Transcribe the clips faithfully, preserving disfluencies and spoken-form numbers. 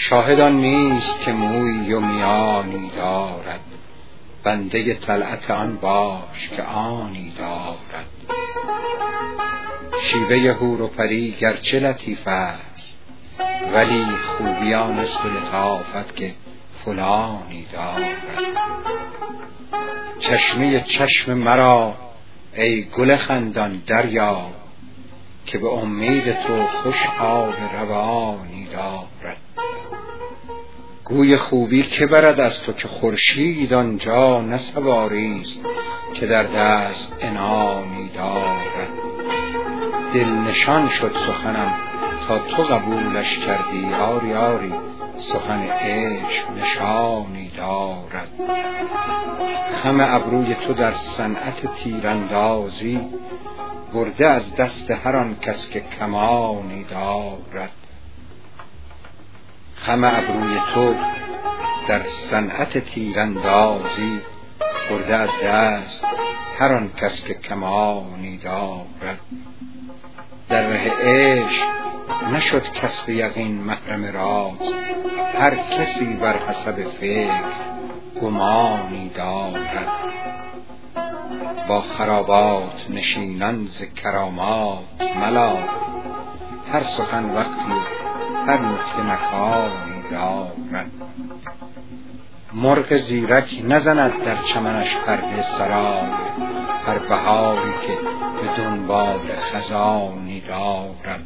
شاهدان نیست که موی و میانی دارد، بنده طلعت آن باش که آنی دارد. شیوه حور و پری گرچه لطیف است، ولی خوبیان است و لطافت که فلانی دارد. چشمه چشم مرا ای گل خندان دریاب، که به امید تو خوش آب روانی دارد. گوی خوبی که برد از تو که خورشید آنجا نه سواری است که در دست عنانی دارد. دل نشان شد سخنم تا تو قبولش کردی، آری آری سخن عشق نشانی دارد. خم ابروی تو در صنعت تیراندازی، برده از دست هر آن کس که کمانی دارد. خم ابروی تو در صنعت تیراندازی، برده از دست هر آن کس که کمانی دارد. در ره عشق نشد کسب یقین محرم راز، هر کسی بر حسب فکر گمانی دارد. با خرابات نشینان ز کرامات ملال، هر سخن وقتی هر نکته مکانی دارد. مرغ زیرک نزند در چمنش پرده سرای، هر بهاری که به دنبال خزانی دارد.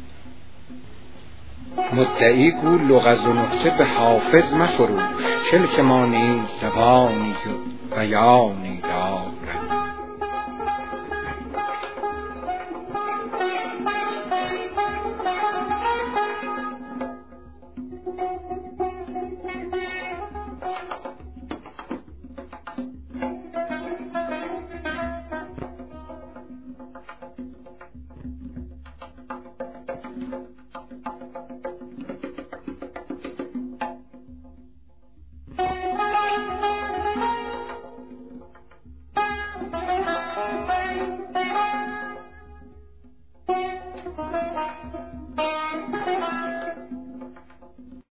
مدعی گو لغز و نکته به حافظ مفروش، کلک ما نیز زبانی و بیانی دارد.